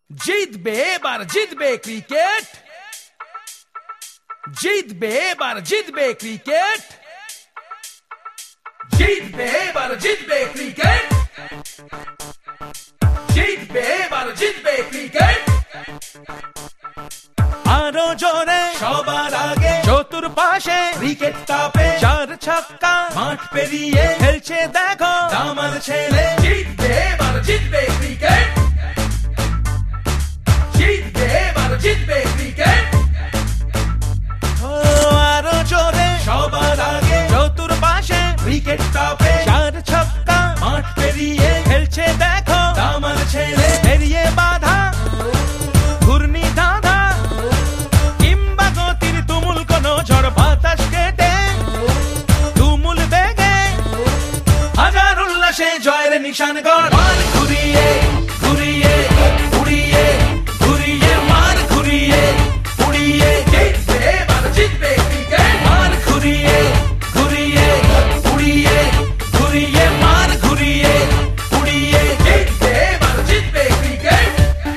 জিতবে এবার জিতবে ক্রিকেট, জিতবে এবার জিতবে ক্রিকেট, জিতবে এবার জিতবে ক্রিকেট, জিতবে এবার জিতবে ক্রিকেট। আরো জোরে সবার আগে চতুর্পাশে ক্রিকেট তাপে চার ছক্কা মাঠ পেরিয়ে খেলছে দেখো দামাল ছেলে। জিতবে এবার জিতবে ক্রিকেট, জিতবে এবার জিতবে ক্রিকেট। আরো জোরে সবার আগে চতুর্পাশে ক্রিকেট তাপে চার ছক্কা মাঠ পেরিয়ে খেলছে দেখো দামাল ছেলে। পেরিয়ে বাধা ঘূর্ণি ধাঁধা কিংবা গতির তুমুল কোন ঝড় বাতাস কেটে তুমুল বেগে হাজার উল্লাসে জয়ের নিশান গড়। মান ঘুরিয়ে ঘুরিয়ে উড়িয়ে ঘুরিয়ে মান ঘুরিয়ে উড়িয়ে জিতবে এবার জিতবে ক্রিকেট। মান ঘুরিয়ে ঘুরিয়ে উড়িয়ে ঘুরিয়ে মান ঘুরিয়ে উড়িয়ে জিতবে এবার জিতবে ক্রিকেট।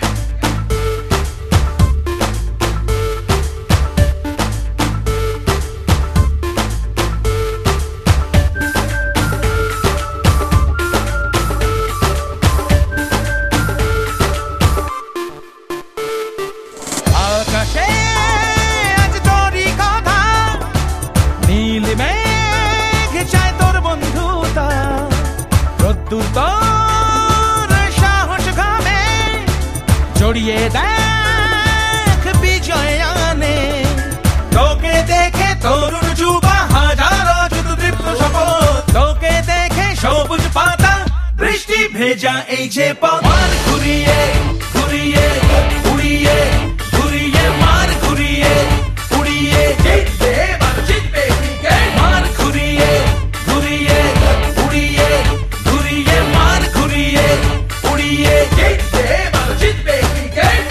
আকাশে আজ তোরই কথা, নীল মেঘ চায় তোর বন্ধুতা, রোদ্দুর তোর সাহস ঘামে জড়িয়ে দেখ বিজয় আনে। তোকে দেখে তরুণ যুবা হাজারো যুদ্ধ দীপ্ত শপথ, তোকে দেখে সবুজ পাতা বৃষ্টি ভেজা এই যে পথ। মান ঘুরিয়ে ঘুরিয়ে উড়িয়ে ঘুরিয়ে মান ঘুরিয়ে উড়িয়ে জিতবে এবার জিতবে ক্রিকেট। মান ঘুরিয়ে ঘুরিয়ে উড়িয়ে ঘুরিয়ে মান ঘুরিয়ে উড়িয়ে জিতবে এবার জিতবে ক্রিকেট।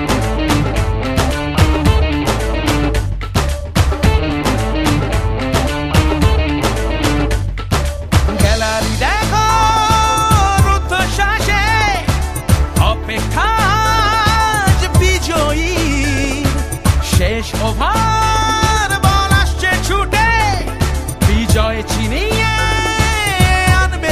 গ্যালারি দেখো রুদ্ধশ্বাসে অপেক্ষা আজ বিজয়ী। শেষ ওভার বল আসছে ছুটে বিজয় ছিনিয়ে আনবে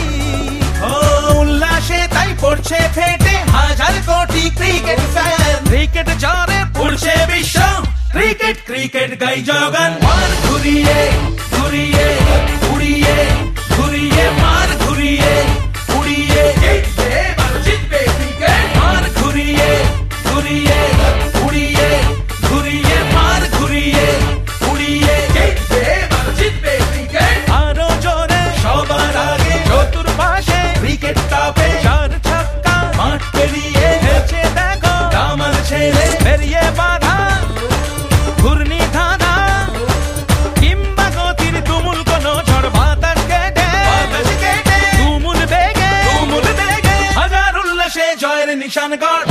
উল্লাসে তাই পড়ছে ফেটে হাজার কোটি ক্রিকেট ফ্যান। ক্রিকেট জ্বরে পড়ছে বিশ্ব, ক্রিকেট ক্রিকেট গাই জগন। মান ঘুরিয়ে ঘুরিয়ে উড়িয়ে ঘুরিয়ে মান ঘুরিয়ে উড়িয়ে জিতবে এবার জিতবে ক্রিকেট। মান ঘুরিয়ে ঘুরিয়ে উড়িয়ে ঘুরিয়ে মান ঘুরিয়ে উড়িয়ে জিতবে এবার জিতবে ক্রিকেট। আরো জোরে সবার আগে চতুর্পাশে ক্রিকেট তাপে চার ছক্কা মাঠ পেরিয়ে খেলছে দেখো দামাল ছেলে। পেরিয়ে বাধা ঘূর্ণি ধাঁধা কিংবা গতির তুমুল কোন ঝড় বাতাস কেটে তুমুল বেগে হাজার উল্লাসে জয়ের নিশান গড়।